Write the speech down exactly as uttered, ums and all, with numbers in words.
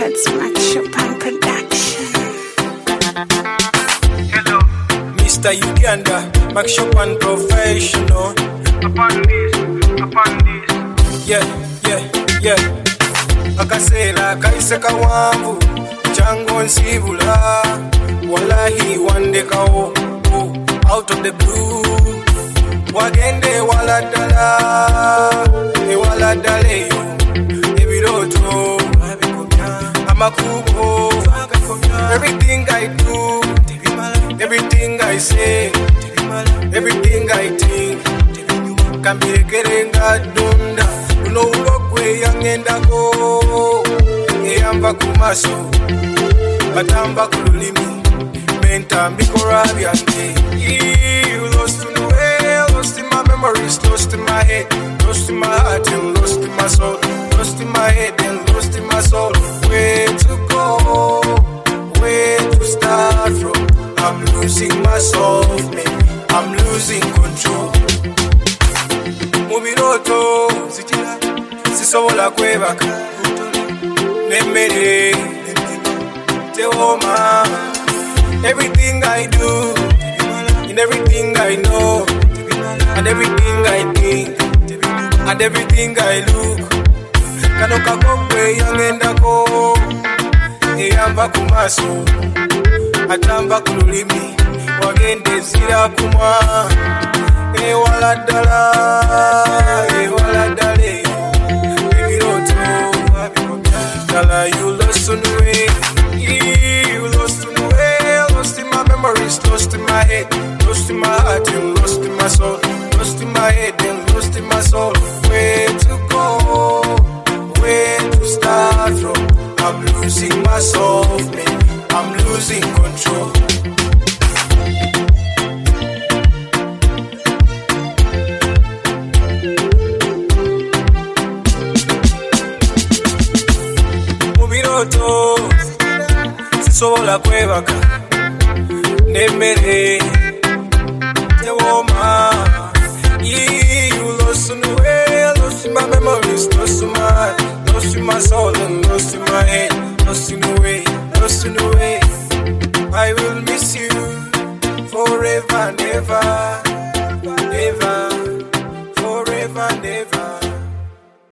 Records, Max Chopin Production. Hello, Mister Uganda, Max Chopin Professional. upon this, upon this. Yeah, yeah, yeah. Akasera kaise kawanvu chango nsibula wallahi wandekawo out of the blue wagende waladala e waladaleyo ebiroto amakubo everything I do, everything I say, everything I think kambirekerenga dunda uno ulokwe yangendako eyamba kumaso batamba kululimi mentambikora byange. You lost in the way, lost in my memories, lost in my head, lost in my heart and lost in my soul, lost in my head and lost in my soul. Where to go, where to start from? I'm losing myself, man, I'm losing control. Mubiroto sijira sisobola kwebaka nemmere tewoma. Everything I do and everything I know and everything I think and everything I look kano kakokwe yangendako eyamba kumaso atamba kululimi wagende zira kumwa ewaladala ewaladale ebiroto dala. You lost on the way, you lost on the way, lost in my memories, lost in my head, lost in my heart and lost in my soul, lost in my head and lost in my soul. Where to go, where to start from? I'm losing myself, man, I'm losing control. Mubiroto sisobola kwebaka nemmere tewoma. You lost in the way, lost in my memories, lost in my, lost in my soul and lost in my head,